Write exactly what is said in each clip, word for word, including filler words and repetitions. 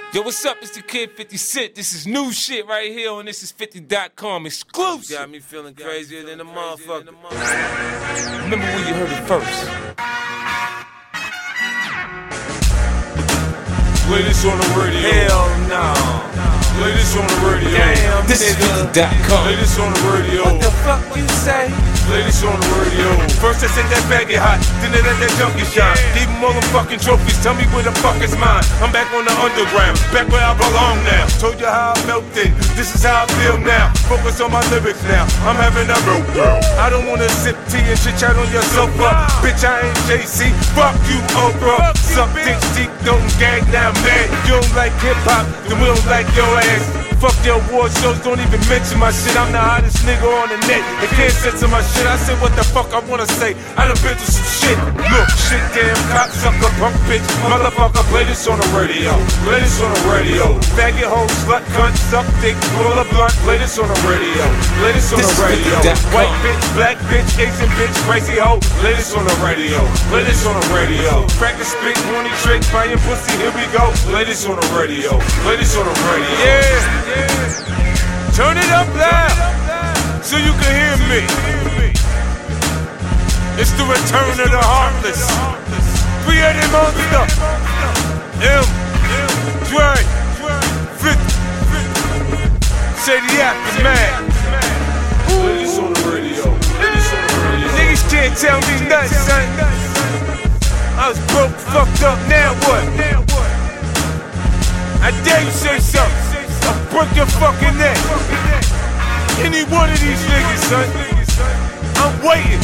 Yo, what's up? It's the Kid fifty Cent. This is new shit right here on This Is fifty dot com. Exclusive. Got me feeling crazier than a motherfucker. Remember when you heard it first. Play this on the radio. Hell no. Play this on the radio. Damn, This Is fifty dot com. Play this on the radio. What the fuck you say? Play this on the radio. First I said that bag get hot, then they let that junkie shine. Leave them all the fucking trophies, tell me where the fuck is mine. I'm back on the underground, back where I belong now. Told you how I melted, this is how I feel now. Focus on my lyrics now, I'm having a real girl. I don't wanna sip tea and chit chat on your sofa. Bitch, I ain't J C, fuck you Oprah. Suck dick deep, don't gag now, man. You don't like hip hop, then we don't like your ass. Fuck your award shows, don't even mention my shit. I'm the hottest nigga on the net. They can't censor my shit. I said what the fuck I wanna say. I done been through some shit. Look, shit, damn, cocksucker, punk bitch. Motherfucker, play this on the radio. Play this on the radio. Faggot hoe, slut, cunt, suck dick, roll a blunt. Play this on the radio. Play this on the radio. White bitch, black bitch, Asian bitch, crazy hoe. Play this on the radio. Play this on the radio. Crack a spit, horny trick, buying pussy, here we go. Play this on the radio. Play this on the radio. Yeah. Turn it up loud so you can hear me. It's the return of the heartless. Three-headed monster. M. Dre. fifty. Say the aftermath. Play this on the radio. Play this on the radio. Niggas can't tell me nothing, son. I was broke, fucked up, now what? I dare you say something. I'll break your fucking neck. Any one of these niggas, son. I'm waiting.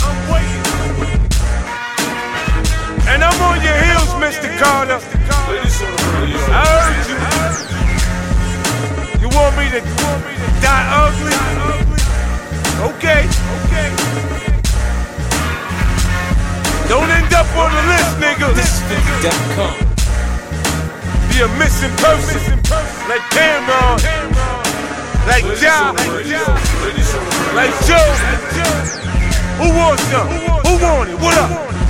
And I'm on your heels, Mister Carter. Play this on the radio. I heard you. You want me to die ugly? Okay. Don't end up on the list, nigga. This is fifty dot com. Be a missing person, like Cameron, like Ja, like Joe. Who wants some? Who want it? What up?